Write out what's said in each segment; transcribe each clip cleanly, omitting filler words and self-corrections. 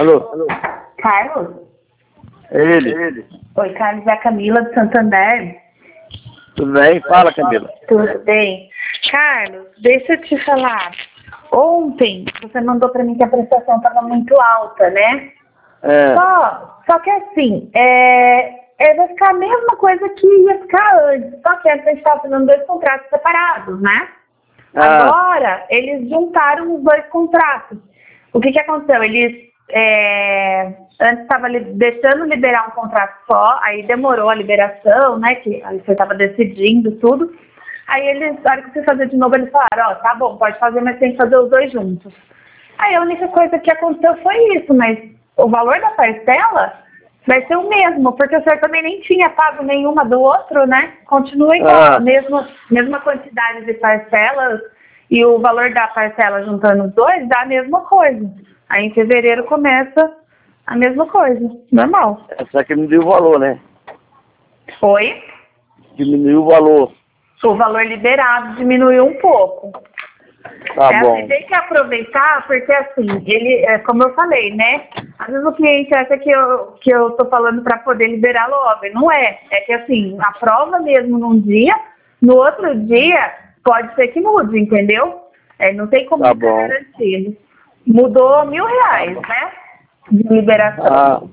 Alô? Carlos? Ele. Oi, Carlos, é a Camila do Santander. Tudo bem? Fala, Camila. Tudo bem. Carlos, deixa eu te falar. Ontem você mandou para mim que a prestação estava muito alta, né? É. Só que assim, vai ficar a mesma coisa que ia ficar antes. Só que antes a gente estava fazendo 2 contratos separados, né? Agora, eles juntaram os 2 contratos. O que aconteceu? Eles antes estava deixando liberar um contrato só, aí demorou a liberação, né? Que aí você estava decidindo tudo. Aí eles, na hora que você fazer de novo, eles falaram, ó, tá bom, pode fazer, mas tem que fazer os 2 juntos. Aí a única coisa que aconteceu foi isso, mas o valor da parcela vai ser o mesmo, porque o senhor também nem tinha pago nenhuma do outro, né? Continua igual, a mesma quantidade de parcelas e o valor da parcela juntando os 2 dá a mesma coisa. Aí em fevereiro começa a mesma coisa, normal. Só que diminuiu o valor, né? Foi? Diminuiu o valor. O valor liberado diminuiu um pouco. Tá bom. Assim, tem que aproveitar, porque assim, ele, como eu falei, né? Às vezes o cliente acha que eu tô falando para poder liberar logo. E não é. É que assim, aprova mesmo num dia, no outro dia pode ser que mude, entendeu? Não tem como ficar garantido. Mudou R$1.000, né? De liberação.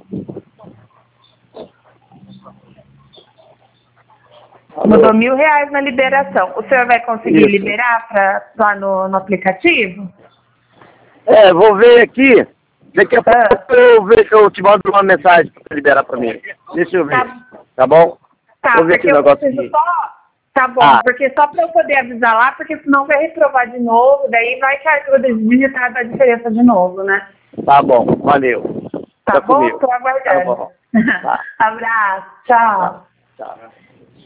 Mudou R$1.000 na liberação. O senhor vai conseguir liberar lá no aplicativo? Vou ver aqui. Daqui a pouco eu te mando uma mensagem para liberar para mim. Deixa eu ver. Tá bom? Tá, Vou ver aqui o negócio aqui. Tá bom, porque só para eu poder avisar lá, porque senão vai reprovar de novo, daí vai que a ajuda digitar da diferença de novo, né? Tá bom, valeu. Tá bom? Comigo. Tô aguardando. Tá bom. Tá. Abraço, tchau. Tchau.